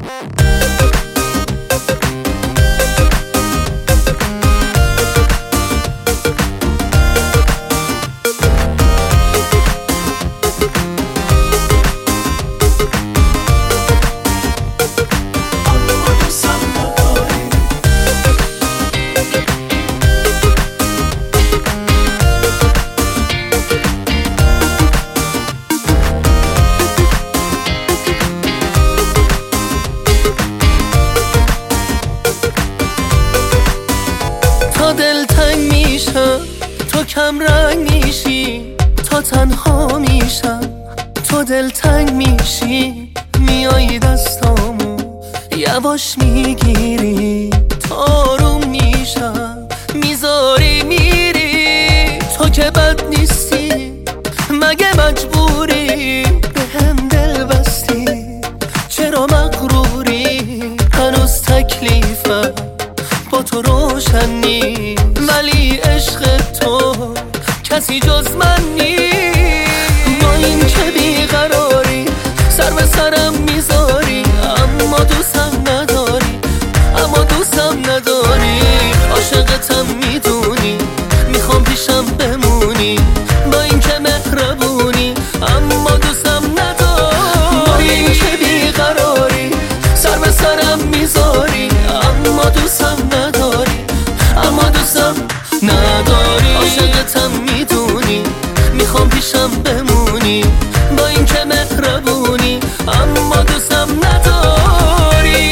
تا دلتنگ میشم، تو کم رنگ میشی، تا تنها میشم، تو دلتنگ میشی، میایی دستامو یواش میگیری، تا آروم میشم، میذاری میری. تو که بد نیستی، مگه مجبوری به هم دل بستی؟ چرا مغروری؟ هنوز تکلیفم با تو روشن نی، ولی عشق تو کسی جز من نی. با این که بیقراری سر به سرم میذاری، اما دوستم نداری، اما دوستم نداری. عاشقتم میدونی، میخوام پیشم بمونی، با این که مهربونی، اما دوستم نداری. با این که بیقراری سر به سرم میذاری، اما دوستم نداری، اما دوستم نداری. عاشقتم میدونی، میخوام پیشم بمونی، با این که مهربونی، اما دوستم نداری.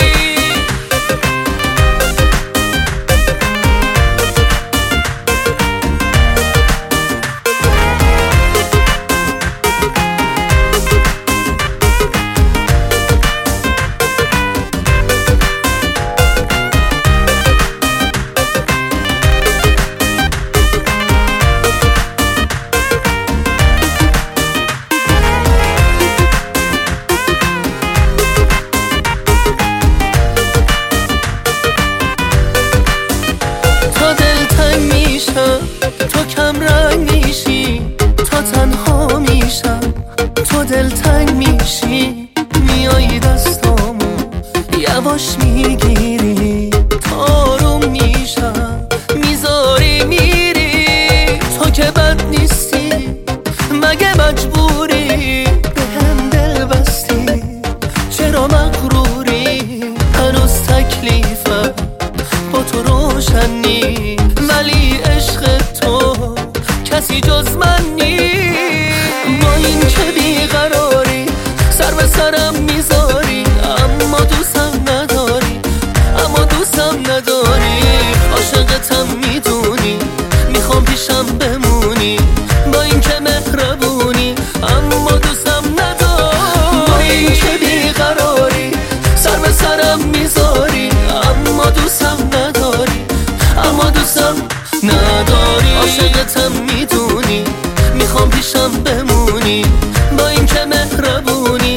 تو کم رنگ میشی، تا تنها میشم، تو دلتنگ میشی، میایی دستامو یواش میگیری، تا آروم میشم، میذاری میری. تو که بد نیستی، مگه مجبوری به هم دل بستی؟ چرا مغروری؟ هنوز تکلیفم با تو روشن نی، ولی عشق تو کسی جز من نی. با این که بیقراری سر به سرم میذاری، اما دوستم نداری، اما دوستم نداری. عاشقتم میدونی، میخوام پیشم بمونی، با این که مهربونی، اما دوستم نداری. با این که بیقراری سر به سرم میذاری، اما دوستم نداری، اما دوستم نداری. عاشقتم میدونی، میخوام پیشم بمونی، با این که مهربونی،